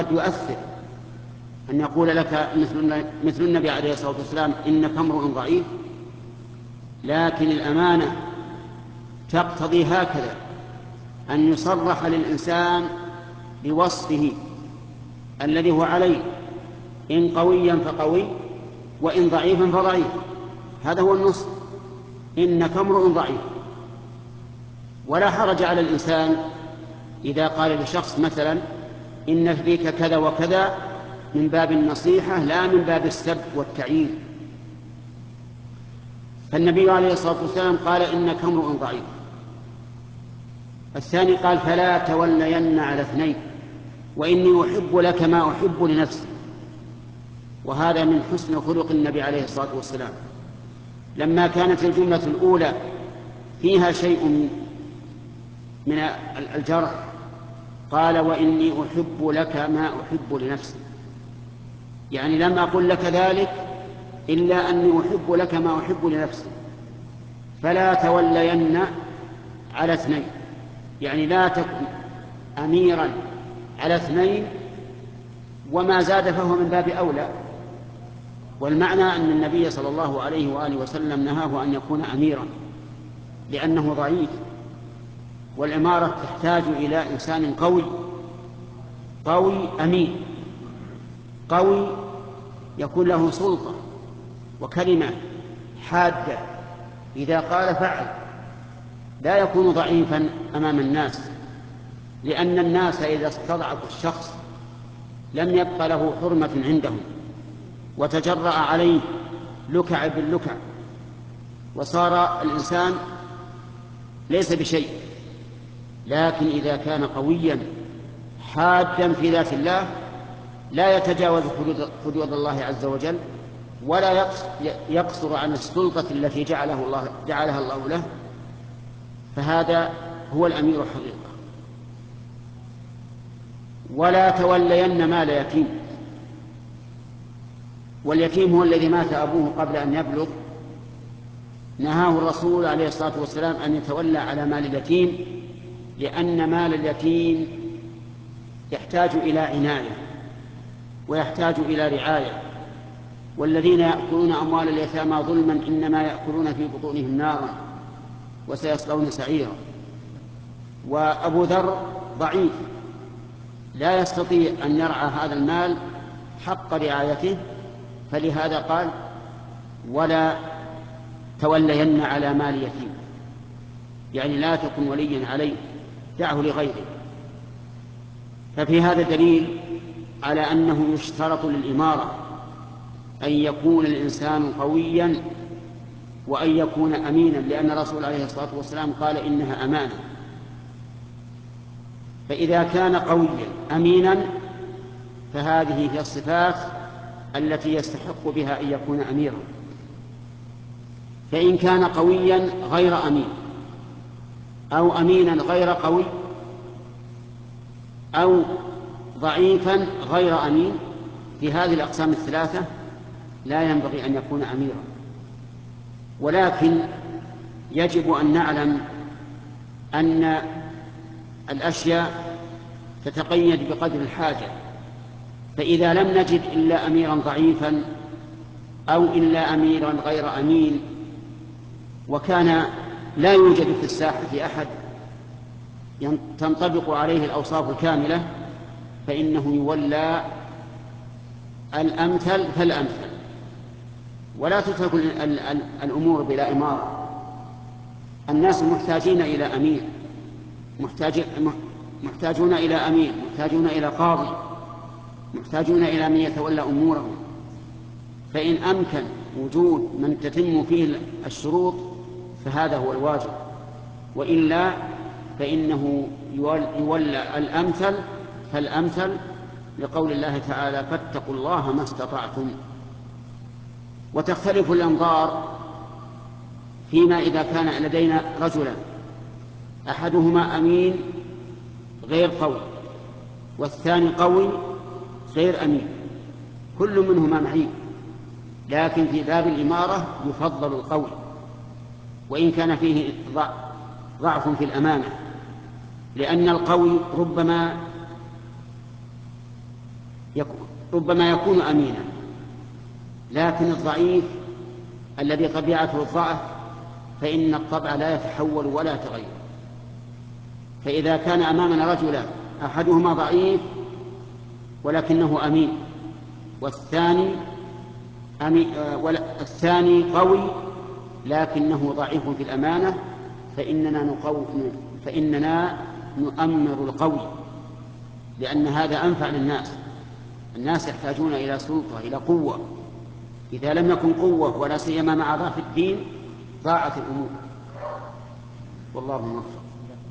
يؤثر أن يقول لك مثل النبي عليه الصلاة والسلام إنك امرؤ ضعيف، لكن الأمانة تقتضي هكذا أن يصرح للإنسان بوصفه الذي هو عليه، إن قويا فقوي وإن ضعيفا فضعيف. هذا هو النص، إنك امرؤ ضعيف. ولا حرج على الإنسان إذا قال لشخص مثلا إن فيك كذا وكذا من باب النصيحة لا من باب السب والتعيير. فالنبي عليه الصلاة والسلام قال إنك امرؤ ضعيف. الثاني قال فلا تولين على اثنين وإني أحب لك ما أحب لنفسي. وهذا من حسن خلق النبي عليه الصلاة والسلام. لما كانت الجملة الأولى فيها شيء من الجرح قال وإني أحب لك ما أحب لنفسي، يعني لم أقل لك ذلك إلا أني أحب لك ما أحب لنفسي. فلا تولين على اثنين، يعني لا تكن أميرا على اثنين، وما زاد فهو من باب أولى. والمعنى أن النبي صلى الله عليه وآله وسلم نهاه أن يكون أميرا لأنه ضعيف، والإمارة تحتاج إلى إنسان قوي أمين، قوي يكون له سلطة وكلمة حادة، إذا قال فعل، لا يكون ضعيفا أمام الناس، لأن الناس إذا استضعفوا الشخص لم يبق له حرمة عندهم، وتجرأ عليه لكع باللكع، وصار الإنسان ليس بشيء. لكن إذا كان قويا حادا في ذات الله لا يتجاوز حدود الله عز وجل، ولا يقصر عن السلطة التي جعلها الله له، فهذا هو الأمير حقيقة. ولا تولين مال يتيم، واليتيم هو الذي مات أبوه قبل أن يبلغ. نهاه الرسول عليه الصلاة والسلام أن يتولى على مال اليتيم، لأن مال اليتيم يحتاج إلى عناية ويحتاج إلى رعاية، والذين يأكلون أموال اليتامى ظلما إنما يأكلون في بطونهم نارا وسيصلون سعيرا. وأبو ذر ضعيف لا يستطيع أن يرعى هذا المال حق رعايته، فلهذا قال ولا تولين على مال يتيم، يعني لا تكن وليا عليه، دعه لغيره. ففي هذا دليل على أنه يشترط للإمارة أن يكون الإنسان قويا وأن يكون أمينا، لأن الرسول عليه الصلاة والسلام قال إنها أمانة. فإذا كان قويا أمينا فهذه هي الصفات التي يستحق بها أن يكون أميرا. فإن كان قويا غير أمين، أو أمينا غير قوي، أو ضعيفا غير أمين، في هذه الأقسام الثلاثة لا ينبغي أن يكون أميرا. ولكن يجب أن نعلم أن الأشياء تتقيد بقدر الحاجة، فإذا لم نجد إلا أميرا ضعيفا أو إلا أميرا غير أمين، وكان لا يوجد في الساحة أحد تنطبق عليه الأوصاف الكاملة، فإنه يولى الأمثل فالأمثل، ولا تترك الأمور بلا إمارة. الناس محتاجين إلى أمير، محتاجون إلى أمير، محتاجون إلى قاضي، محتاجون إلى من يتولى أمورهم. فإن أمكن وجود من تتم فيه الشروط فهذا هو الواجب، وإلا فإنه يولى الأمثل فالأمثل، لقول الله تعالى فاتقوا الله ما استطعتم. وتختلف الأنظار فيما إذا كان لدينا رجلا أحدهما أمين غير قوي والثاني قوي غير أمين، كل منهما معين، لكن في باب الإمارة يفضل القوي وإن كان فيه ضعف في الأمانة، لأن القوي ربما ربما يكون أمينا، لكن الضعيف الذي طبيعته الضعف فإن الطبع لا يتحول ولا يتغير. فإذا كان أمامنا رجلا أحدهما ضعيف ولكنه أمين، الثاني قوي لكنه ضعيف في الأمانة، فإننا نؤمر القوي، لأن هذا أنفع للناس. الناس يحتاجون إلى سلطة، إلى قوة. إذا لم يكن قوة ولا سيما مع ضعف الدين ضاعت الأمور. والله موفق.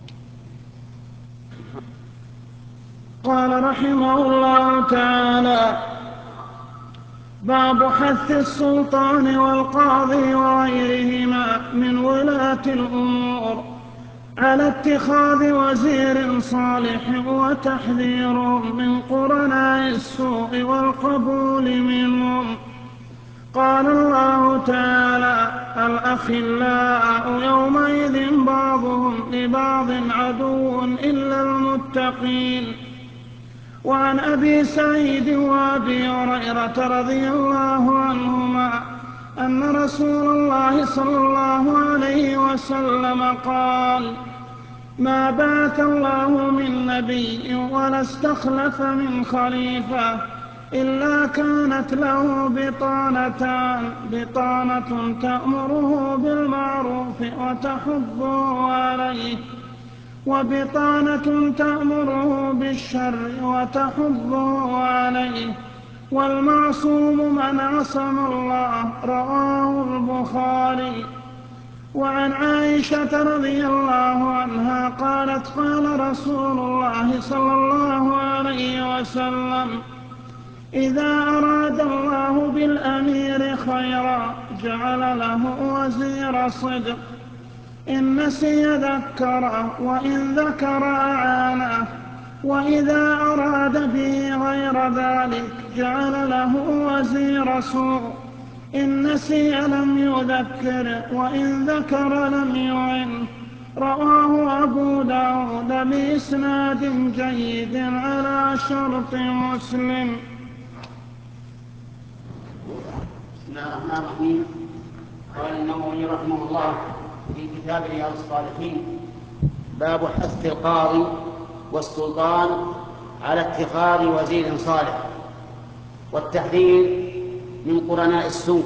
قال رحمه الله تعالى: باب حث السلطان والقاضي وغيرهما من ولاة الأمور على اتخاذ وزير صالح وتحذيرهم من قرناء السوء والقبول منهم. قال الله تعالى: الأخلاء يومئذ بعضهم لبعض عدو إلا المتقين. وعن أبي سعيد وأبي هريرة رضي الله عنهما أن رسول الله صلى الله عليه وسلم قال: ما بعث الله من نبي ولا استخلف من خليفة إلا كانت له بطانتان: بطانة تأمره بالمعروف وتحضه عليه، وبطانة تأمره بالشر وتحضه عليه. والمعصوم من عصم الله. رواه البخاري. وعن عائشة رضي الله عنها قالت: قال رسول الله صلى الله عليه وسلم: إذا أراد الله بالأمير خيرا جعل له وزير صدق، إن نسي ذكره وإن ذكر أعانه، وإذا أراد به غير ذلك جعل له وزير سوء، إن نسي لم يذكر وإن ذكر لم يعن. رواه أبو داود بإسناد جيد على شرط مسلم. بسم الله الرحمن الرحيم. قال النووي رحمه الله في كتاب رياض الصالحين: باب حث القاضي والسلطان على اتخاذ وزير صالح والتحذير من قرناء السوء.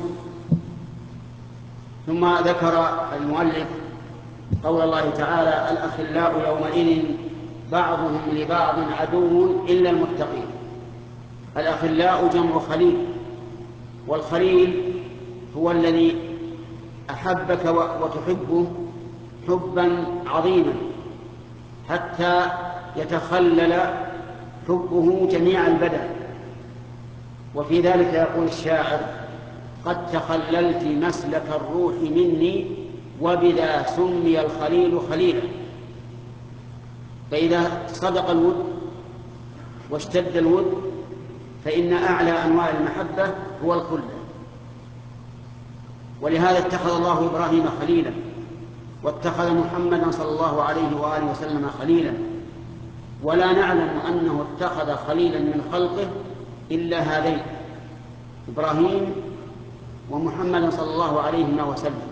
ثم ذكر المؤلف قول الله تعالى: الأخلاء يومئذ بعضهم لبعض عدو إلا المتقين. الأخلاء جمع خليل، والخليل هو الذي أحبك وتحبه حبا عظيما حتى يتخلل حبه جميع البدن. وفي ذلك يقول الشاعر: قد تخللت مسلك الروح مني وبذا سمي الخليل خليلا. فإذا صدق الود واشتد الود فإن أعلى أنواع المحبة هو الخلة. ولهذا اتخذ الله إبراهيم خليلا، واتخذ محمدا صلى الله عليه وآله وسلم خليلا، ولا نعلم أنه اتخذ خليلا من خلقه إلا هذين: إبراهيم ومحمد صلى الله عليه وسلم.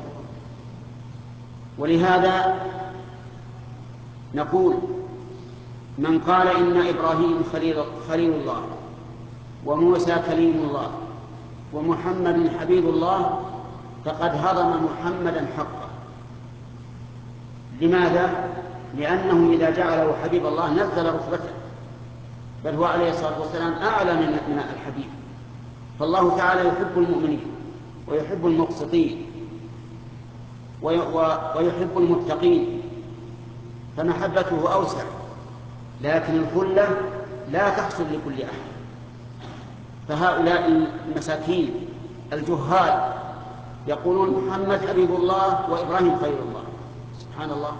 ولهذا نقول: من قال إن إبراهيم خليل الله، وموسى كليم الله، ومحمد حبيب الله، فقد هضم محمدا حقه. لماذا؟ لأنه إذا جعله حبيب الله نزل رتبته، بل هو عليه الصلاة والسلام أعلى من الحبيب. فالله تعالى يحب المؤمنين ويحب المقسطين ويحب المتقين، فمحبته أوسع، لكن الخلة لا تحصل لكل أحد. فهؤلاء المساكين الجهال يقولون محمد حبيب الله وإبراهيم خير الله. سبحان الله.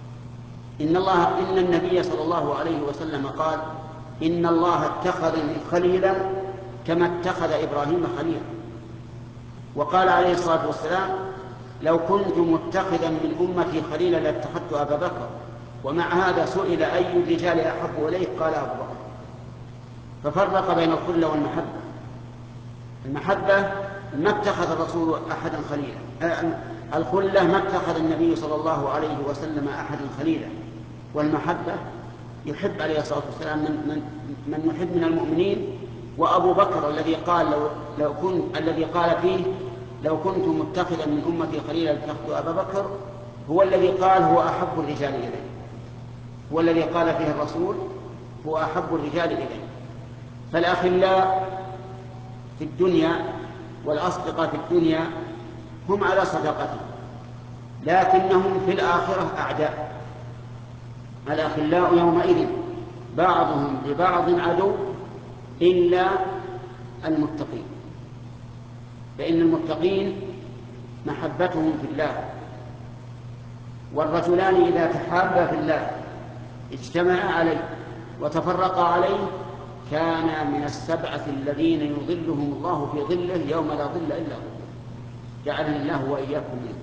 إن النبي صلى الله عليه وسلم قال: إن الله اتخذني خليلا كما اتخذ إبراهيم خليلا. وقال عليه الصلاة والسلام: لو كنت متخذا من أمتي خليلا لاتخذت أبا بكر. ومع هذا سئل: أي الرجال أحب إليك؟ قال: أبو بكر. ففرق بين الخلة والمحبة. المحبة ما اتخذ الرسول أحدا خليلا، الخلة ما اتخذ النبي صلى الله عليه وسلم أحدا خليلا، والمحبة يحب عليه الصلاة والسلام من يحب من المؤمنين. وأبو بكر الذي قال فيه لو كنت متخذا من أمتي خليلا لاتخذت أبا بكر، هو الذي قال هو أحب الرجال إليه، هو الذي قال فيه الرسول هو أحب الرجال إليه. فالأخلاء في الدنيا والأصدقاء في الدنيا هم على صداقتهم، لكنهم في الآخرة أعداء. الأخلاء يومئذ بعضهم لبعض عدو إلا المتقين، فإن المتقين محبتهم في الله. والرجلان إذا تحابا في الله اجتمعا عليه وتفرقا عليه كان من السبعة الذين يظلهم الله في ظله يوم لا ظل إلا هو، جعلني الله وإياكم منه.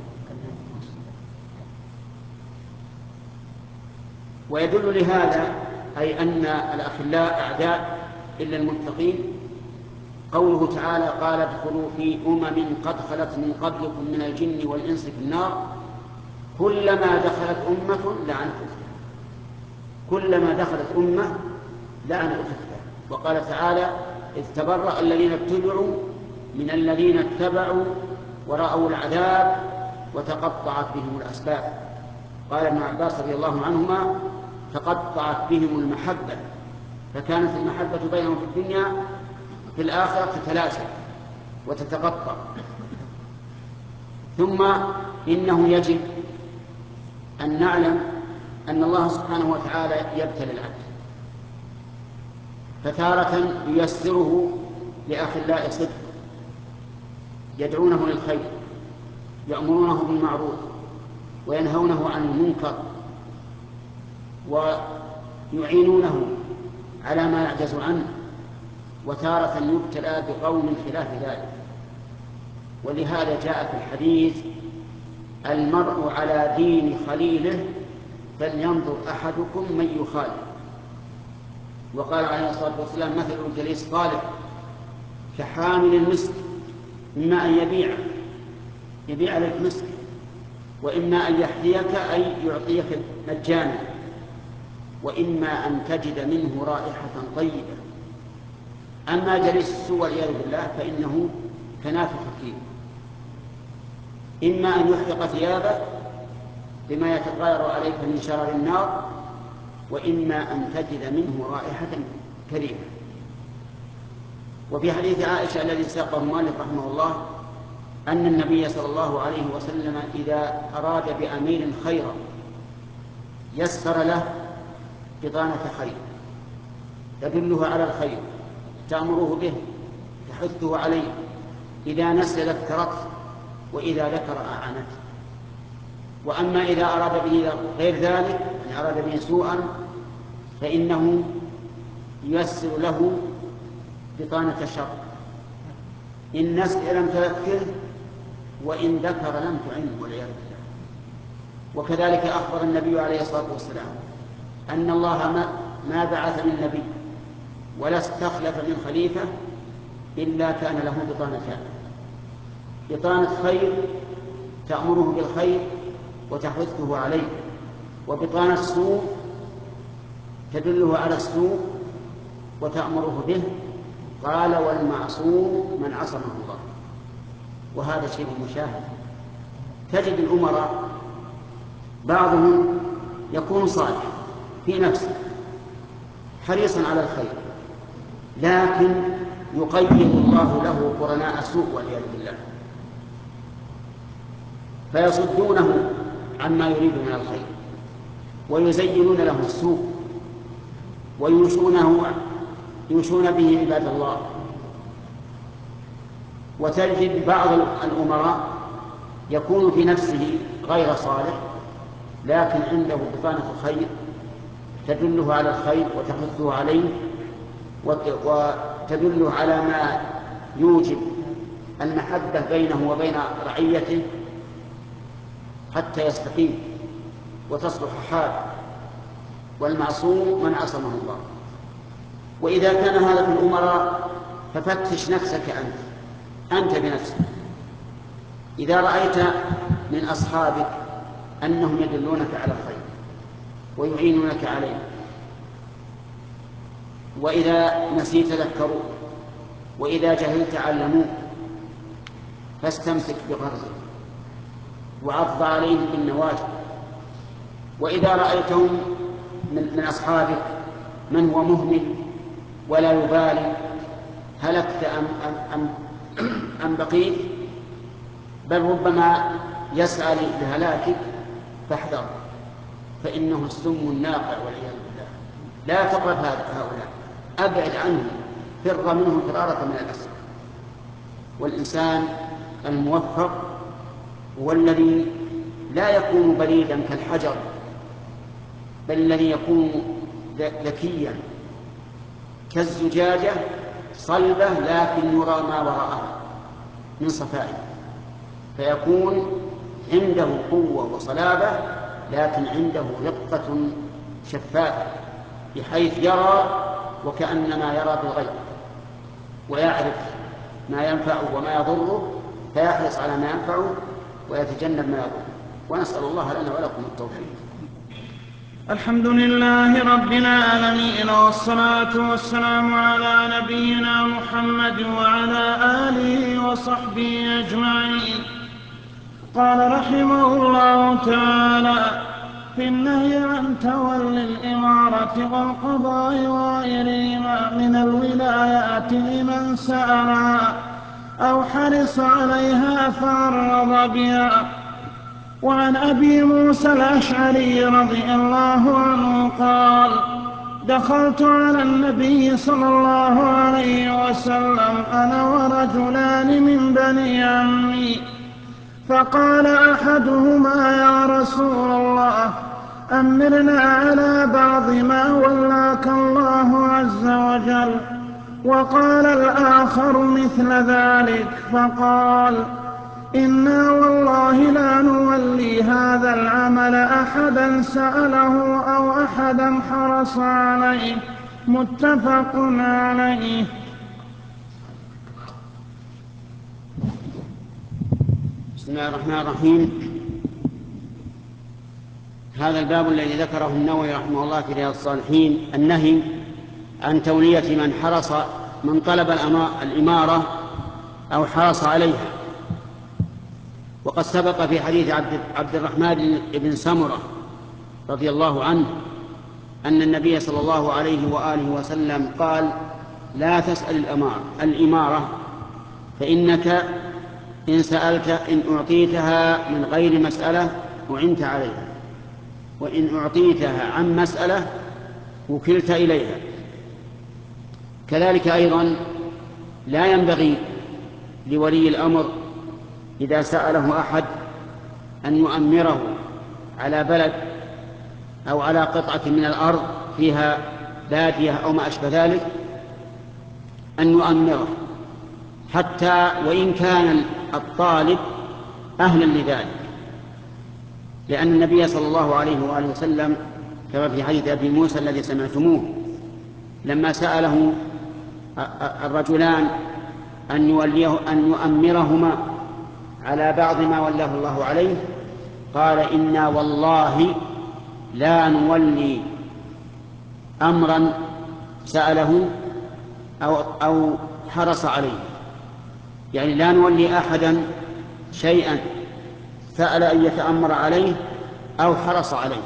ويدل لهذا أي أن الأخلاء أعداء إلا المتقين قوله تعالى قال ادخلوا في قد خلت من قبلكم من الجن والإنس في النار كلما دخلت أمة لعنت أختها، كلما دخلت أمة لعنت أختها. وقال تعالى إذ تبرأ الذين ابتدعوا من الذين اتبعوا ورأوا العذاب وتقطعت بهم الأسباب. قال ابن عباس رضي الله عنهما تقطعت بهم المحبة، فكانت المحبة بينهم في الدنيا في الآخرة تتلاشى وتتقطع. ثم إنه يجب أن نعلم أن الله سبحانه وتعالى يبتلي العبد، فتارة ييسره لأخلاء صدق يدعونه للخير يأمرونه بالمعروف وينهونه عن المنكر ويعينونه على ما يعجز عنه، وتارة يبتلى بقوم خلاف ذلك. ولهذا جاء في الحديث المرء على دين خليله فلينظر أحدكم من يخالف. وقال عليه الصلاة والسلام مثل الجليس الصالح كحامل المسك، إما أن يبيع لك مسك، وإما أن يحذيك أي يعطيك مجانا، وإما أن تجد منه رائحة طيبة. أما جليس السوء والعياذ بالله فإنه كنافخ فيه، إما أن يحرق ثيابك بما يتغير عليك من شرر النار، وإما أن تجد منه رائحة كريمة. وفي حديث عائشة الذي ساقه مالك رحمه الله أن النبي صلى الله عليه وسلم إذا أراد بأمير خيرا يسر له بطانة خير تدله على الخير، تأمره به، تحثه عليه، إذا نسي ذكرته وإذا ذكر أعانته. وأما إذا أراد به غير ذلك يعني أراد به سوءا فإنه ييسر له بطانة الشر، إن نسي لم تذكره وإن ذكر لم تعينه والعياذ بالله. وكذلك أخبر النبي عليه الصلاة والسلام أن الله ما بعث من نبي ولا استخلف من خليفة إلا كان له بطانتان: بطانة خير تأمره بالخير وتحثه عليه، وبطانة سوء تدله على السوء وتأمره به. قال والمعصوم من عصمه الله. وهذا شيء مشاهد. تجد الأمراء بعضهم يكون صالح في نفسه حريصا على الخير، لكن يقيم الله له قرناء سوء والعياذ بالله فيصدونه عما يريد من الخير ويزينون له السوء ويوشون به عباد الله. وتجد بعض الأمراء يكون في نفسه غير صالح لكن عنده بطانة خير تدله على الخير وتحثه عليه وتدله على ما يوجب المحبة بينه وبين رعيته حتى يستقيم وتصلح حاله. والمعصوم من عصمه الله. وإذا كان هذا في الأمراء ففتش نفسك أنت بنفسك. إذا رأيت من أصحابك أنهم يدلونك على الخير ويعينونك عليه، وإذا نسيت ذكروك، وإذا جهلت علموك، فاستمسك بغرزك وعض عليهم بالنواجذ. وإذا رأيتهم من أصحابك من هو مهمل ولا يبالي هلكت أم بقيت، بل ربما يسعى لهلاكك، فاحذر، فإنه السم الناقع والعياذ بالله. لا تقرب هؤلاء، أبعد عنهم، فر منهم فرارك من الأسد. والإنسان الموفق هو الذي لا يكون بليدا كالحجر، بل الذي يكون ذكيا كالزجاجة صلبة لكن يرى ما وراءها من صفائه، فيكون عنده قوة وصلابة لكن عنده رقة شفافة، بحيث يرى وكأنما يرى بالغيب، ويعرف ما ينفعه وما يضره، فيحرص على ما ينفعه ويتجنب ما يضره. ونسأل الله لنا ولكم التوفيق. الحمد لله رب العالمين، والصلاة والسلام على نبينا محمد وعلى آله وصحبه أجمعين. قال رحمه الله تعالى: في النهي عن تولي الإمارة والقضاء وغيرهما من الولايات لمن سألها أو حرص عليها فعرض بها. وعن أبي موسى الأشعري رضي الله عنه قال: دخلت على النبي صلى الله عليه وسلم أنا ورجلان من بني عمي، فقال أحدهما: يا رسول الله، أمرنا على بعض ما ولاك الله عز وجل. وقال الآخر مثل ذلك، فقال: إنا والله لا نولي هذا العمل أحدا سأله أو أحدا حرص عليه. متفق عليه. بسم الله الرحمن الرحيم. هذا الباب الذي ذكره النووي رحمه الله في رياض الصالحين، النهي عن تولية من طلب الإمارة أو حرص عليها. وقد سبق في حديث عبد الرحمن بن سمرة رضي الله عنه أن النبي صلى الله عليه وآله وسلم قال: لا تسأل الإمارة، فإنك إن سألت إن أعطيتها من غير مسألة أعنت عليها، وإن أعطيتها عن مسألة وكلت إليها. كذلك أيضا لا ينبغي لولي الأمر إذا سأله أحد أن يؤمره على بلد أو على قطعة من الأرض فيها بادية أو ما أشبه ذلك، أن يؤمره حتى وإن كان الطالب أهلا لذلك، لأن النبي صلى الله عليه وآله وسلم كما في حديث أبي موسى الذي سمعتموه لما سأله الرجلان أن يؤمرهما على بعض ما ولاه الله عليه، قال: إنا والله لا نولي أمرا سأله أو حرص عليه، يعني لا نولي أحدا شيئا سأل أن يتأمر عليه أو حرص عليه.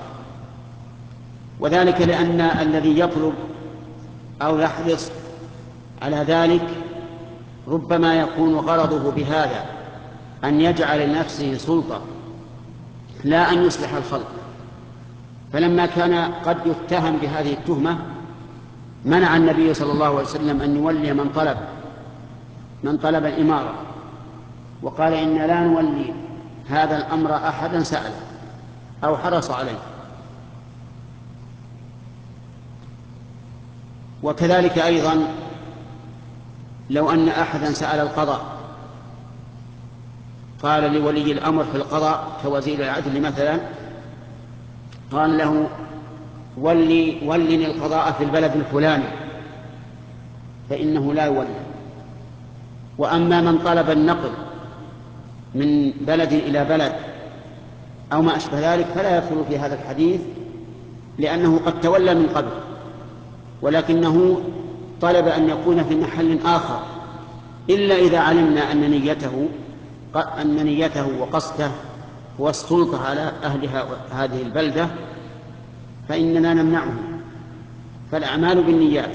وذلك لأن الذي يطلب أو يحرص على ذلك ربما يكون غرضه بهذا أن يجعل لنفسه سلطة لا أن يصلح الخلق، فلما كان قد يتهم بهذه التهمة منع النبي صلى الله عليه وسلم أن يولي من طلب الإمارة، وقال: إنا لا نولي هذا الأمر أحدا سأله أو حرص عليه. وكذلك أيضا لو أن أحدا سأل القضاء، قال لولي الأمر في القضاء كوزير العدل مثلا، قال له: ولني القضاء في البلد الفلاني، فإنه لا يولى. وأما من طلب النقل من بلد إلى بلد أو ما أشبه ذلك فلا يدخل في هذا الحديث، لأنه قد تولى من قبل، ولكنه طلب أن يكون في محل آخر، إلا إذا علمنا أن نيته وقصده هو السلطة على أهل هذه البلدة فإننا نمنعه، فالأعمال بالنيات.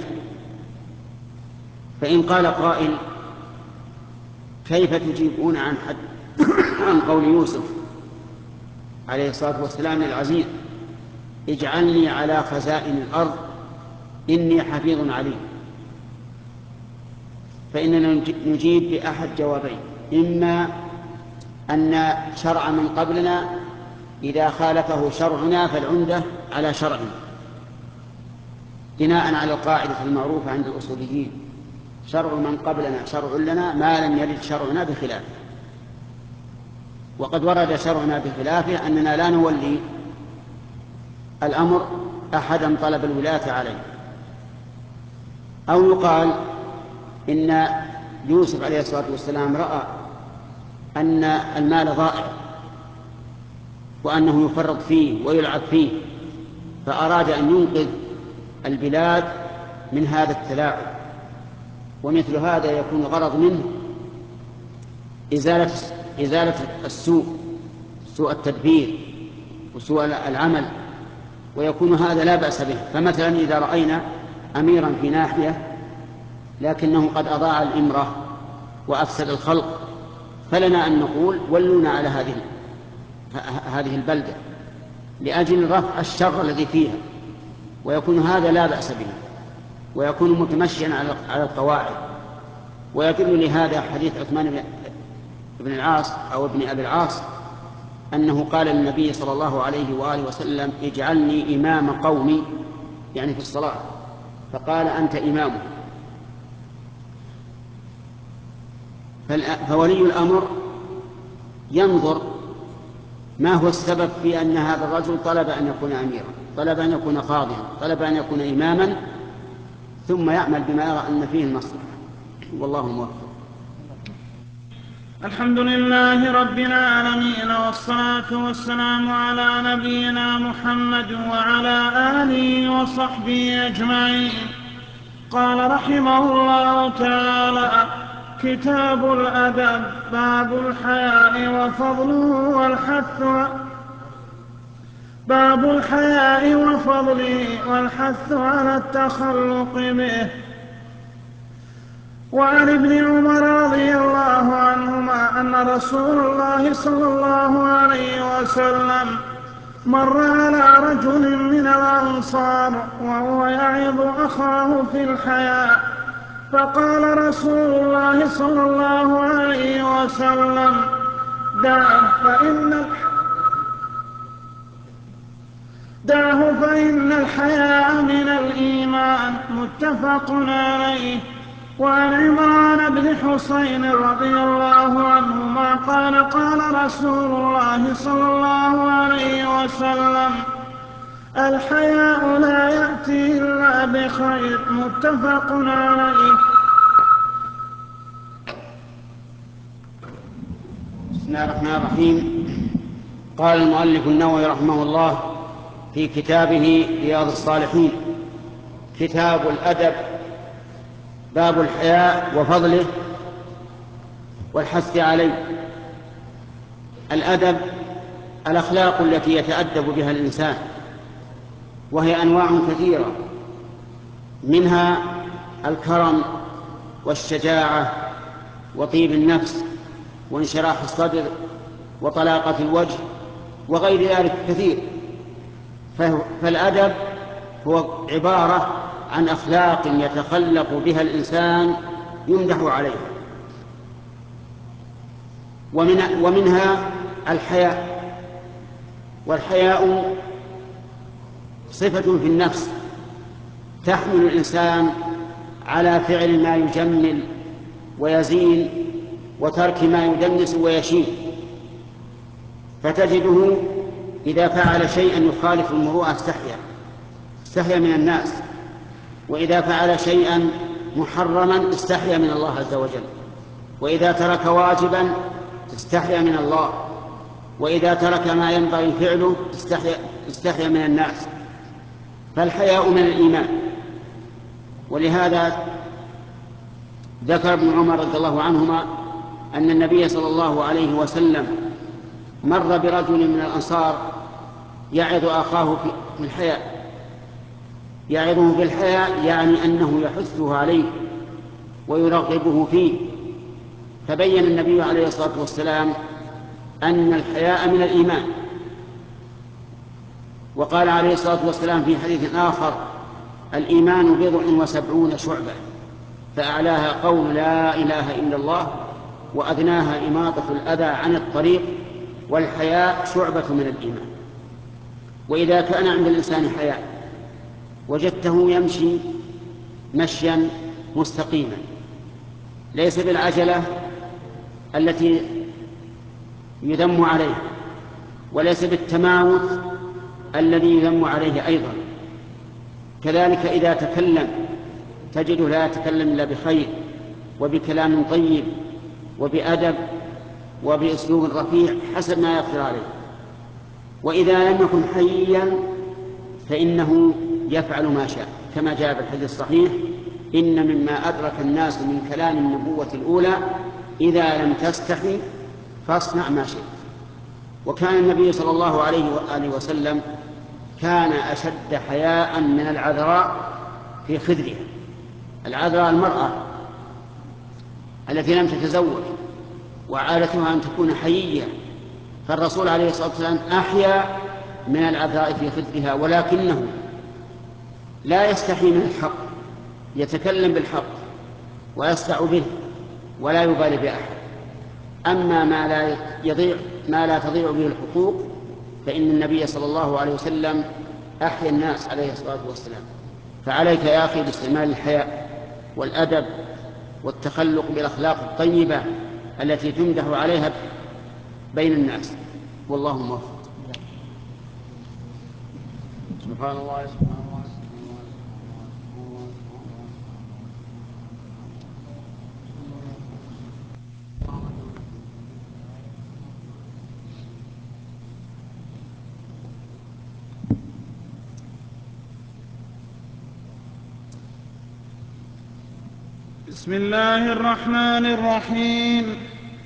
فإن قال قائل: كيف تجيبون عن قول يوسف عليه الصلاة والسلام للعزيز: اجعلني على خزائن الأرض إني حفيظ عليم؟ فإننا نجيب بأحد جوابين: إما أن شرع من قبلنا إذا خالفه شرعنا فالعمدة على شرعنا، بناء على القاعدة المعروفة عند الأصوليين: شرع من قبلنا شرع لنا ما لم يرد شرعنا بخلافه. وقد ورد شرعنا بخلافه أننا لا نولي الأمر أحدا طلب الولاية عليه. أو يقال إن يوسف عليه الصلاة والسلام رأى أن المال ضائع وأنه يفرط فيه ويلعب فيه، فأراد أن ينقذ البلاد من هذا التلاعب. ومثل هذا يكون الغرض منه إزالة سوء التدبير وسوء العمل، ويكون هذا لا بأس به. فمثلا إذا رأينا أميرا في ناحية لكنه قد أضاع الإمرة وأفسد الخلق، فلنا أن نقول: ولونا على هذه البلدة لأجل رفع الشر الذي فيها، ويكون هذا لا بأس به، ويكون متمشيا على القواعد. ويدل لهذا حديث عثمان بن العاص أو ابن أبي العاص أنه قال للنبي صلى الله عليه وآله وسلم: اجعلني إمام قومي، يعني في الصلاة، فقال: أنت إمامه. فولي الأمر ينظر ما هو السبب في أن هذا الرجل طلب أن يكون أميرا، طلب أن يكون قاضيا، طلب أن يكون إماما، ثم يعمل بما يرى أن فيه المصلحة. والله موفق. الحمد لله رب العالمين، والصلاة والسلام على نبينا محمد وعلى آله وصحبه أجمعين. قال رحمه الله تعالى: كتاب الأدب. باب الحياء وفضله والحث على التخلق به. وعن ابن عمر رضي الله عنهما أن رسول الله صلى الله عليه وسلم مر على رجل من الأنصار وهو يعظ أخاه في الحياء، فقال رسول الله صلى الله عليه وسلم: دعه فإن الحياء من الإيمان. متفق عليه. وعن عمران بن حسين رضي الله عنهما قال: قال رسول الله صلى الله عليه وسلم: الحياء لا يأتي إلا بخير. متفق عليه. بسم الله الرحمن الرحيم. قال المؤلف النووي رحمه الله في كتابه رياض الصالحين: كتاب الأدب. باب الحياء وفضله والحث عليه. الأدب الأخلاق التي يتأدب بها الإنسان، وهي أنواع كثيرة، منها الكرم والشجاعة وطيب النفس وانشراح الصدر وطلاقة الوجه وغير ذلك كثير. فالأدب هو عبارة عن أخلاق يتخلق بها الإنسان يمدح عليها. ومنها الحياء، والحياء صفة في النفس تحمل الإنسان على فعل ما يجمل ويزين وترك ما يدنس ويشين، فتجده إذا فعل شيئا يخالف المروءة استحيا من الناس، وإذا فعل شيئا محرما استحيا من الله عز وجل، وإذا ترك واجبا استحيا من الله، وإذا ترك ما ينبغي فعله استحيا من الناس. فالحياء من الإيمان. ولهذا ذكر ابن عمر رضي الله عنهما أن النبي صلى الله عليه وسلم مر برجل من الأنصار يعظ أخاه في الحياء، يعظه بالحياء يعني أنه يحثه عليه ويرغبه فيه، فبين النبي عليه الصلاة والسلام أن الحياء من الإيمان. وقال عليه الصلاة والسلام في حديث آخر: الإيمان 70 شعبة، فأعلاها قول لا إله إلا الله، وأدناها إماطة الأذى عن الطريق، والحياء شعبة من الإيمان. وإذا كان عند الإنسان حياء وجدته يمشي مشيا مستقيما، ليس بالعجلة التي يذم عليها، وليس بالتماوت الذي يذم عليه أيضا. كذلك إذا تكلم تجده لا يتكلم إلا بخير وبكلام طيب وبأدب وبأسلوب رفيع حسب ما يقدر عليه. وإذا لم يكن حيا فإنه يفعل ما شاء، كما جاء في الحديث الصحيح: إن مما أدرك الناس من كلام النبوة الأولى إذا لم تستحي فاصنع ما شئت. وكان النبي صلى الله عليه وآله وسلم كان أشد حياء من العذراء في خدرها. العذراء المرأة التي لم تتزوج وعادتها أن تكون حيية، فالرسول عليه الصلاة والسلام أحيا من العذراء في خدرها، ولكنه لا يستحي من الحق، يتكلم بالحق ويصدع به ولا يبالي بأحد. أما ما لا تضيع به الحقوق فإن النبي صلى الله عليه وسلم أحيا الناس عليه الصلاة والسلام. فعليك يا أخي باستعمال الحياء والأدب والتخلق بالأخلاق الطيبة التي تمدح عليها بين الناس، والله موفق. سبحان الله سبحان الله. بسم الله الرحمن الرحيم.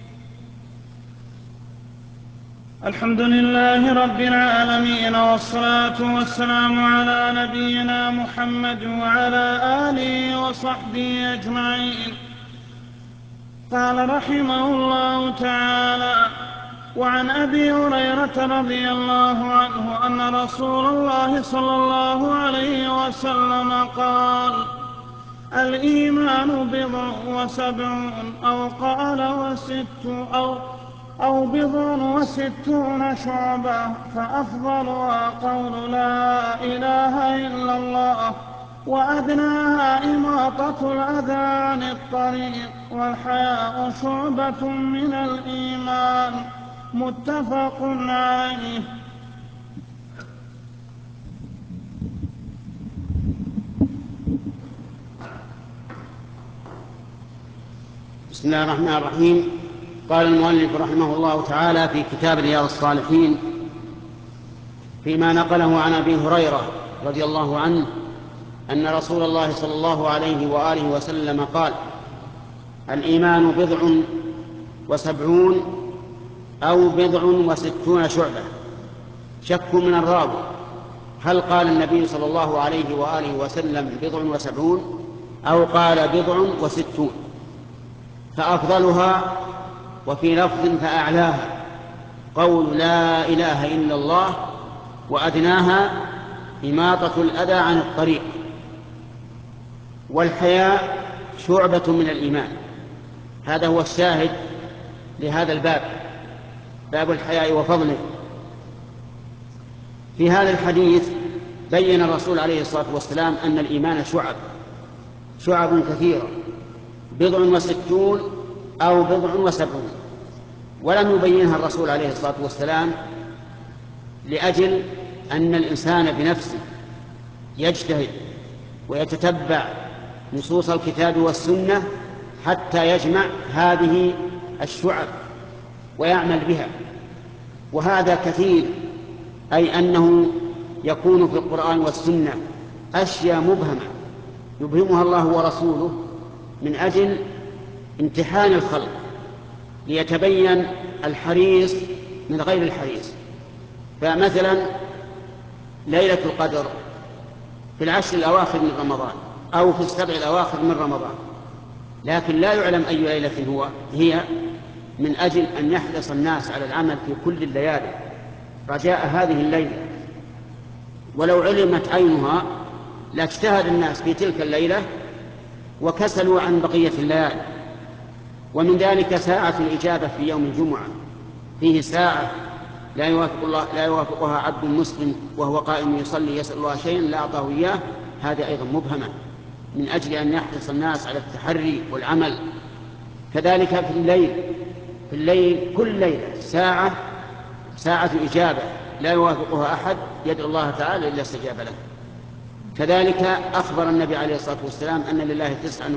الحمد لله رب العالمين، والصلاة والسلام على نبينا محمد وعلى آله وصحبه أجمعين. قال رحمه الله تعالى: وعن أبي هريرة رضي الله عنه أن رسول الله صلى الله عليه وسلم قال: الإيمان 70 أو قال 60 شعبة، فأفضلها قول لا إله إلا الله، وأدناها إماطة الأذى عن الطريق، والحياء شعبة من الإيمان. متفق عليه. بسم الله الرحمن الرحيم. قال المؤلف رحمه الله تعالى في كتاب رياض الصالحين فيما نقله عن أبي هريرة رضي الله عنه أن رسول الله صلى الله عليه وآله وسلم قال: الإيمان 70 أو 60 شعبة. شك من الراوي هل قال النبي صلى الله عليه وآله وسلم 70 أو قال 60. فأفضلها وفي لفظ فأعلاها قول لا إله إلا الله، وأدناها إماطة الأذى عن الطريق، والحياء شعبة من الإيمان. هذا هو الشاهد لهذا الباب، باب الحياء وفضله. في هذا الحديث بين الرسول عليه الصلاة والسلام أن الإيمان شعب كثيرة، 60 أو 70، ولم يبينها الرسول عليه الصلاة والسلام لأجل أن الإنسان بنفسه يجتهد ويتتبع نصوص الكتاب والسنة حتى يجمع هذه الشعب ويعمل بها. وهذا كثير، أي أنه يكون في القرآن والسنة أشياء مبهمة يبهمها الله ورسوله من أجل امتحان الخلق، ليتبين الحريص من غير الحريص. فمثلا ليلة القدر في العشر الأواخر من رمضان أو في السبع الأواخر من رمضان، لكن لا يعلم أي ليلة هي، من أجل أن يحرص الناس على العمل في كل الليالي رجاء هذه الليلة. ولو علمت عينها لاجتهد الناس في تلك الليلة وكسلوا عن بقية الليالي. ومن ذلك ساعة الإجابة في يوم الجمعة، فيه ساعة لا يوافقها عبد مسلم وهو قائم يصلي يسأل الله شيئا لا أعطاه إياه، هذه أيضا مبهمة من أجل أن يحرص الناس على التحري والعمل. كذلك في الليل كل ليلة ساعة إجابة لا يوافقها أحد يدعو الله تعالى إلا استجاب له. كذلك أخبر النبي عليه الصلاة والسلام أن لله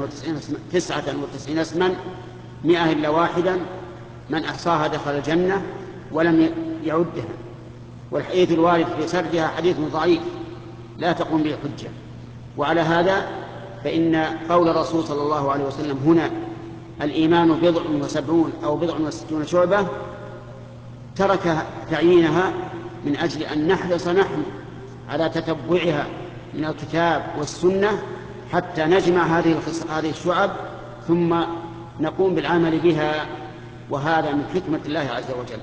99 اسما 100 إلا واحدا، من أحصاها دخل الجنة ولم يعدها. والحديث الوارد في سردها حديث ضعيف لا تقوم به حجة. وعلى هذا فإن قول الرسول صلى الله عليه وسلم هنا الإيمان 70 أو 60 شعبة ترك تعيينها من أجل أن نحرص نحن على تتبعها من الكتاب والسنة حتى نجمع هذه الشعب ثم نقوم بالعمل بها، وهذا من حكمة الله عز وجل.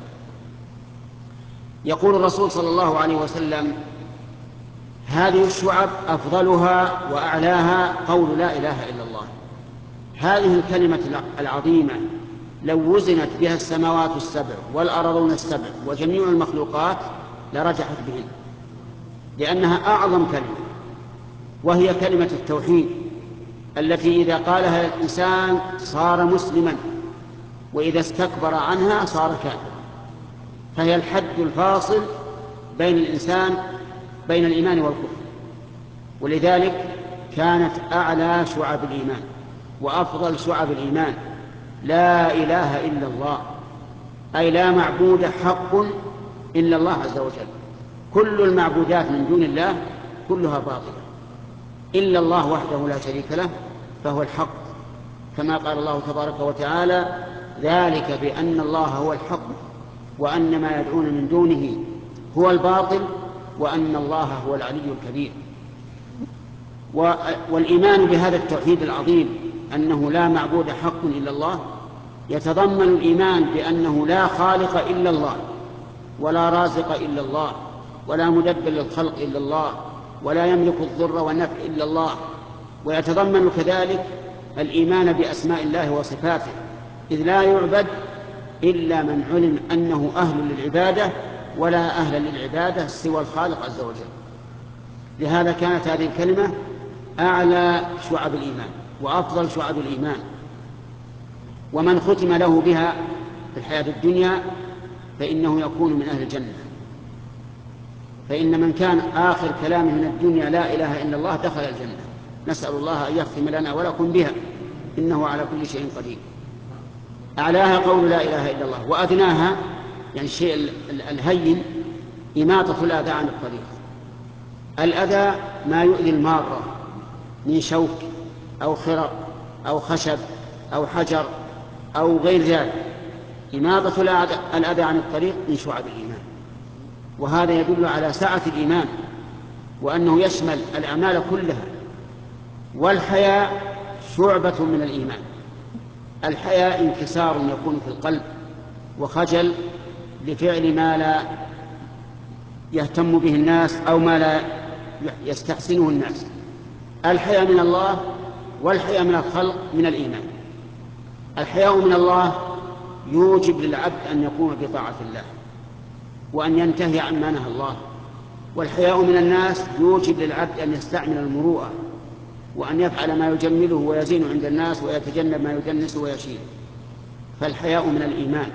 يقول الرسول صلى الله عليه وسلم هذه الشعب أفضلها وأعلاها قول لا إله إلا الله. هذه الكلمة العظيمة لو وزنت بها السماوات السبع والأرضون السبع وجميع المخلوقات لرجحت بهن، لأنها أعظم كلمة، وهي كلمة التوحيد التي إذا قالها الإنسان صار مسلما، وإذا استكبر عنها صار كافرا. فهي الحد الفاصل بين الإيمان والكفر. ولذلك كانت أعلى شعب الإيمان وأفضل شعب الإيمان لا إله إلا الله، أي لا معبود حق إلا الله عز وجل. كل المعبودات من دون الله كلها باطلة إلا الله وحده لا شريك له فهو الحق، كما قال الله تبارك وتعالى ذلك بأن الله هو الحق وأن ما يدعون من دونه هو الباطل وأن الله هو العلي الكبير. والإيمان بهذا التوحيد العظيم أنه لا معبود حق إلا الله يتضمن الإيمان بأنه لا خالق إلا الله ولا رازق إلا الله ولا مدبر للخلق إلا الله ولا يملك الضر والنفع إلا الله. ويتضمن كذلك الإيمان بأسماء الله وصفاته، إذ لا يعبد إلا من علم أنه أهل للعبادة ولا أهل للعبادة سوى الخالق عز وجل. لهذا كانت هذه الكلمة أعلى شعب الإيمان وأفضل شعب الإيمان، ومن ختم له بها في الحياة الدنيا فإنه يكون من أهل الجنة. فإن من كان آخر كلامه من الدنيا لا إله إلا الله دخل الجنة. نسأل الله أن يختم لنا ولكم بها إنه على كل شيء قدير. أعلاها قول لا إله إلا الله، وأدناها يعني الشيء الهين إماطة الأذى عن الطريق. الأذى ما يؤذي المارة من شوك أو خرق أو خشب أو حجر أو غير ذلك. إماطة الأذى عن الطريق من شعب الإيمان، وهذا يدل على سعة الإيمان وأنه يشمل الأعمال كلها. والحياء شعبة من الإيمان. الحياء انكسار يكون في القلب وخجل لفعل ما لا يهتم به الناس أو ما لا يستحسنه الناس. الحياء من الله والحياء من الخلق من الإيمان. الحياء من الله يوجب للعبد أن يقوم بطاعة الله وأن ينتهي عما نهى الله، والحياء من الناس يوجب للعبد أن يستعمل المروءة وأن يفعل ما يجمله ويزين عند الناس ويتجنب ما يدنس ويشين. فالحياء من الإيمان.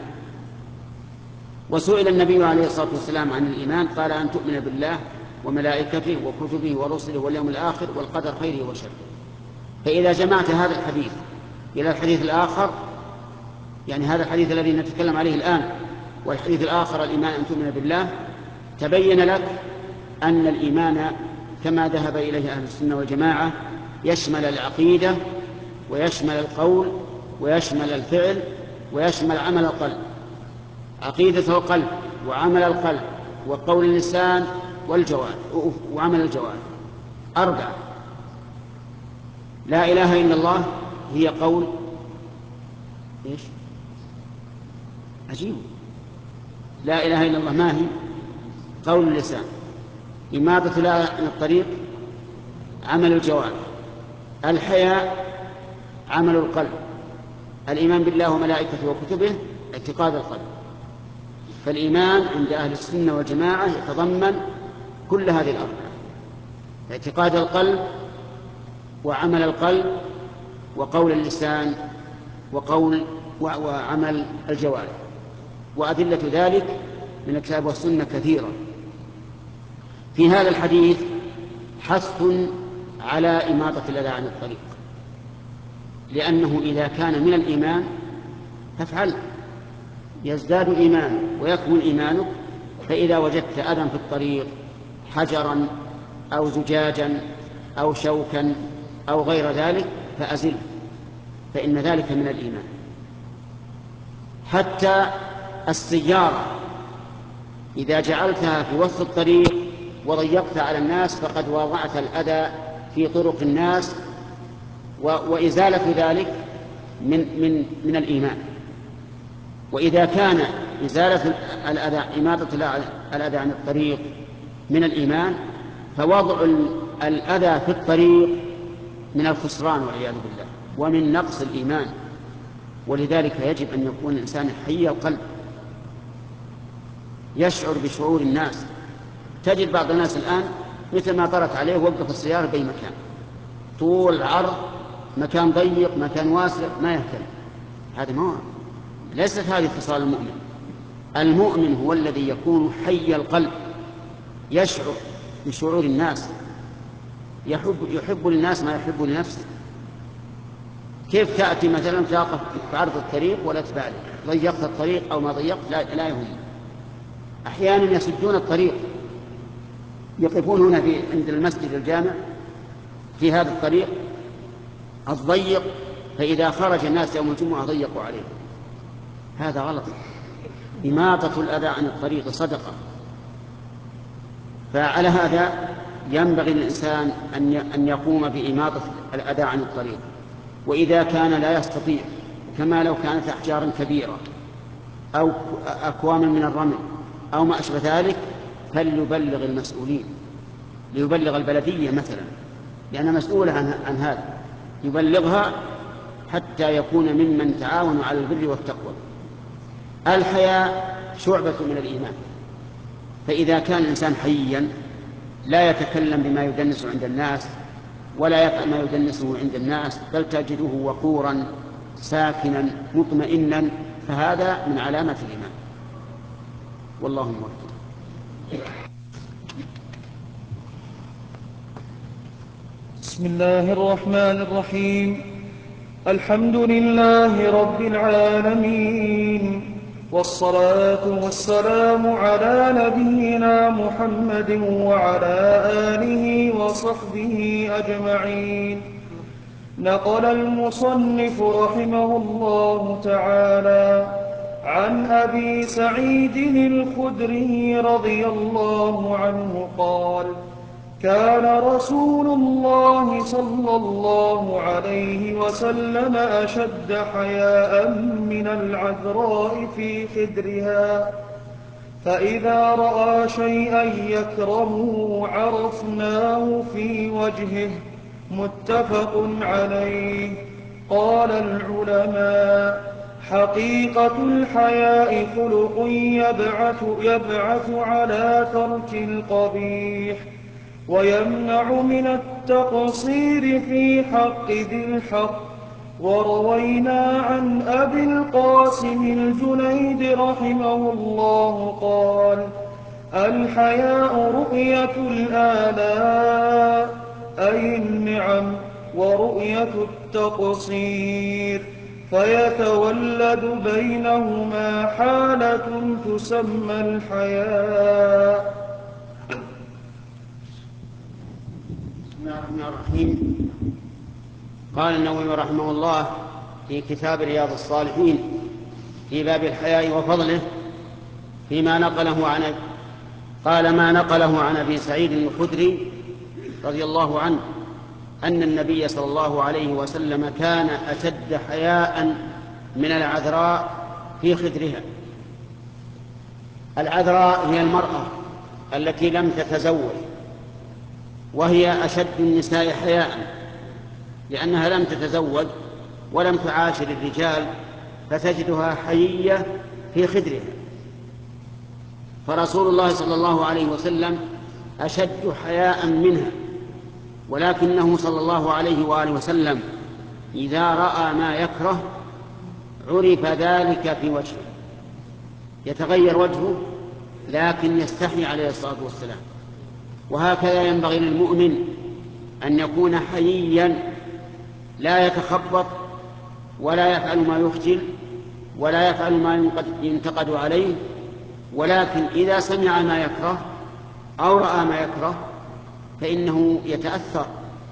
وسئل النبي عليه الصلاة والسلام عن الإيمان قال أن تؤمن بالله وملائكته وكتبه ورسله واليوم الآخر والقدر خيره وشره. فإذا جمعت هذا الحديث إلى الحديث الآخر، يعني هذا الحديث الذي نتكلم عليه الآن والحديث الآخر الإيمان أن تؤمن بالله، تبين لك أن الإيمان كما ذهب إليه أهل السنة والجماعة يشمل العقيدة ويشمل القول ويشمل الفعل ويشمل عمل القلب، عقيدة القلب وعمل القلب وقول اللسان والجوارح وعمل الجوارح، 4. لا إله إلا الله هي قول إيش؟ عجيب. لا إله إلا الله ما هي؟ قول اللسان، إماطة الأذى عن الطريق عمل الجوارح، الحياء عمل القلب، الإيمان بالله وملائكته وكتبه اعتقاد القلب. فالإيمان عند أهل السنة والجماعة يتضمن كل هذه الأربعة: اعتقاد القلب وعمل القلب وقول اللسان وعمل الجوارح. وأدلة ذلك من الكتاب والسنة كثيرة. في هذا الحديث حث على إماطة الأذى عن الطريق، لأنه إذا كان من الإيمان فافعل، يزداد إيمانك ويكمل إيمانك. فإذا وجدت أذى في الطريق، حجرا أو زجاجا أو شوكا أو غير ذلك، فأزله، فإن ذلك من الإيمان. حتى السيارة إذا جعلتها في وسط الطريق وضيقت على الناس فقد وضعت الأذى في طرق الناس، وإزالة ذلك من الإيمان. وإذا كان إزالة الأذى إماطة الأذى عن الطريق من الإيمان، فوضع الأذى في الطريق من الخسران والعياذ بالله ومن نقص الإيمان. ولذلك يجب أن يكون الإنسان حي القلب، يشعر بشعور الناس. تجد بعض الناس الآن مثل ما طرت عليه وقف السيارة بأي مكان، طول عرض، مكان ضيق مكان واسع، ما يهتم. هذا ليست هذه خصال المؤمن. المؤمن هو الذي يكون حي القلب، يشعر بشعور الناس، يحب للناس ما يحب لنفسه. كيف تأتي مثلا تقف في عرض الطريق ولا تبالي، ضيقت الطريق أو ما ضيقت لا يهم. أحيانا يسدون الطريق، يقفون هنا عند المسجد الجامع في هذا الطريق الضيق، فإذا خرج الناس يوم الجمعة ضيقوا عليه. هذا غلط. إماطة الأذى عن الطريق صدقة. فعلى هذا ينبغي للإنسان أن يقوم بإماطة الأذى عن الطريق. وإذا كان لا يستطيع، كما لو كانت أحجار كبيرة أو أكوام من الرمل أو ما أشبه ذلك، فليبلغ المسؤولين، ليبلغ البلدية مثلا، لأنها مسؤولة عن هذا، يبلغها حتى يكون ممن تعاونوا على البر والتقوى. الحياء شعبة من الإيمان، فإذا كان الإنسان حيا لا يتكلم بما يدنس عند الناس ولا يفعل ما يدنسه عند الناس، بل تجده وقورا ساكنا مطمئنا، فهذا من علامة الإيمان. والله موفق. بسم الله الرحمن الرحيم. الحمد لله رب العالمين، والصلاة والسلام على نبينا محمد وعلى آله وصحبه أجمعين. نقل المصنف رحمه الله تعالى عن أبي سعيد الخدري رضي الله عنه قال: كان رسول الله صلى الله عليه وسلم أشد حياء من العذراء في خدرها، فإذا رأى شيئا يكرهه عرفناه في وجهه. متفق عليه. قال العلماء: حقيقة الحياء خلق يبعث على ترك القبيح ويمنع من التقصير في حق ذي الحق. وروينا عن أبي القاسم الجنيد رحمه الله قال: الحياء رؤية الآلاء أي النعم، ورؤية التقصير، فيتولد بينهما حالة تسمى الحياء. بسم الله الرحمن الرحيم. قال النووي رحمه الله في كتاب رياض الصالحين في باب الحياء وفضله فيما نقله عن قال ما نقله عن أبي سعيد الخدري رضي الله عنه أن النبي صلى الله عليه وسلم كان أشد حياء من العذراء في خدرها. العذراء هي المرأة التي لم تتزوج، وهي أشد النساء حياء لأنها لم تتزوج ولم تعاشر الرجال، فتجدها حيية في خدرها. فرسول الله صلى الله عليه وسلم أشد حياء منها، ولكنه صلى الله عليه وآله وسلم إذا رأى ما يكره عرف ذلك في وجهه، يتغير وجهه لكن يستحي عليه الصلاة والسلام. وهكذا ينبغي للمؤمن أن يكون حييا، لا يتخبط ولا يفعل ما يخجل ولا يفعل ما ينتقد عليه، ولكن إذا سمع ما يكره أو رأى ما يكره فإنه يتأثر.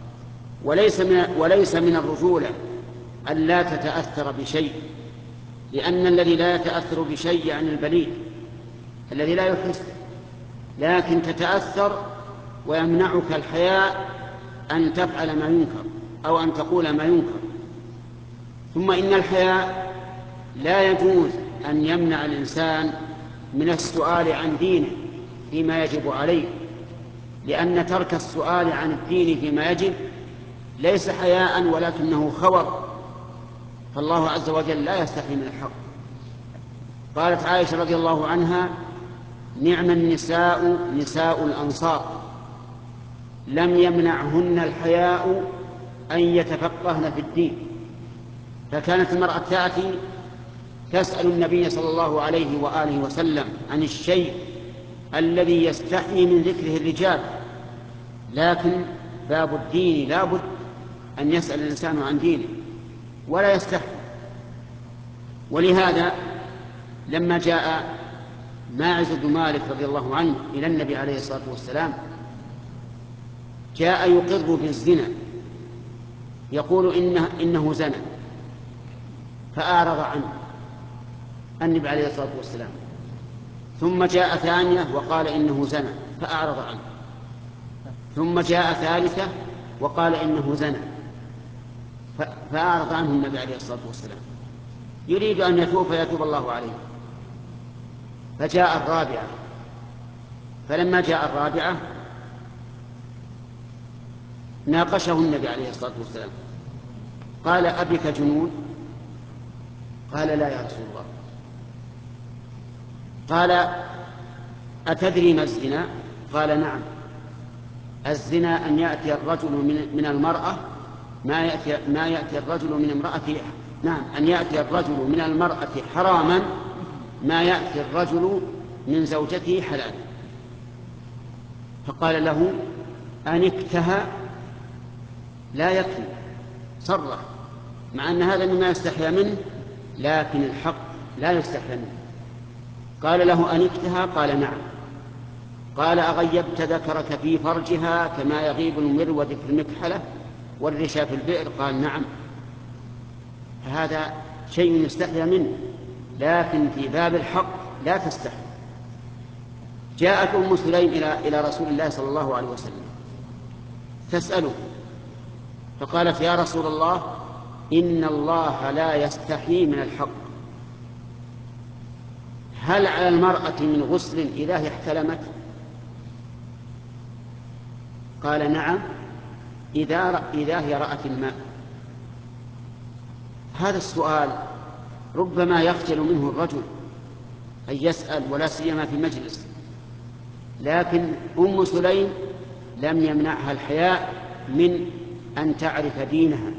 وليس من الرجولة أن لا تتأثر بشيء، لأن الذي لا يتأثر بشيء يعني البليد الذي لا يحس، لكن تتأثر ويمنعك الحياء أن تفعل ما ينكر أو أن تقول ما ينكر. ثم إن الحياء لا يجوز أن يمنع الإنسان من السؤال عن دينه فيما يجب عليه، لأن ترك السؤال عن الدين فيما يجب ليس حياء ولكنه خور، فالله عز وجل لا يستحي من الحق. قالت عائشة رضي الله عنها: نعم النساء نساء الأنصار لم يمنعهن الحياء أن يتفقهن في الدين. فكانت المرأة تأتي تسأل النبي صلى الله عليه وآله وسلم عن الشيء الذي يستحي من ذكره الرجال، لكن باب الدين لا بد أن يسأل الإنسان عن دينه ولا يستحي. ولهذا لما جاء ماعز بن مالك رضي الله عنه إلى النبي عليه الصلاة والسلام جاء يقر بالزنا، يقول إنه زنى، فأعرض عنه النبي عليه الصلاة والسلام. ثم جاء ثانية وقال إنه زنى فأعرض عنه. ثم جاء ثالثة وقال إنه زنى فأعرض عنه النبي عليه الصلاة والسلام، يريد أن يتوب فيتوب الله عليه. فجاء الرابعة، فلما جاء الرابعة ناقشه النبي عليه الصلاة والسلام، قال: أبك جنون؟ قال: لا يا رسول الله. قال: أتدري ما الزنا؟ قال: نعم، الزنا أن يأتي الرجل من المرأة ما يأتي الرجل من امرأته، نعم، أن يأتي الرجل من المرأة حراما ما يأتي الرجل من زوجته حلالا. فقال له: أنكتها؟ لا يكفي، صرح، مع أن هذا مما يستحيا منه، لكن الحق لا يستحيا منه. قال له: أنكتها؟ قال: نعم. قال: أغيبت ذكرك في فرجها كما يغيب المرود في المكحلة والرشا في البئر؟ قال: نعم. فهذا شيء يستحيا منه، لكن في باب الحق لا تستحي. جاءت أم سليم إلى رسول الله صلى الله عليه وسلم تسأله، فقالت: يا رسول الله، إن الله لا يستحي من الحق، هل على المرأة من غسل إذا هي احتلمت؟ قال: نعم، إذا هي رأت الماء. هذا السؤال ربما يخجل منه الرجل أن يسأل، ولا سيما في مجلس، لكن أم سليم لم يمنعها الحياء من أن تعرف دينها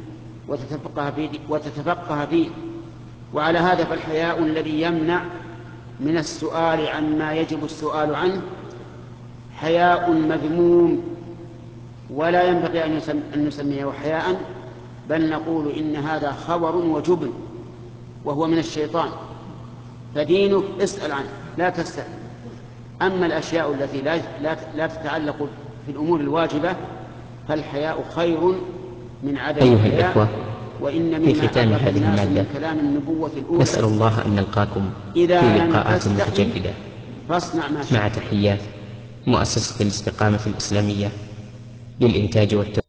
وتتفقه فيه. وعلى هذا فالحياء الذي يمنع من السؤال عما يجب السؤال عنه حياء مذموم ولا ينبغي أن نسميه حياء، بل نقول إن هذا خور وجبن وهو من الشيطان، فدينك اسأل عنه لا تستأذن. أما الأشياء التي لا تتعلق في الأمور الواجبة فالحياء خير من عدم أيها الحياء. الإخوة، وإن في مما ختام أدرك هذه الناس المادة من كلام النبوة الأولى نسأل الله أن نلقاكم إذا في لم لقاءات تستحي متجددة فاصنع ما شئت. مع تحيات مؤسسة الاستقامة الإسلامية للإنتاج والتوزيع.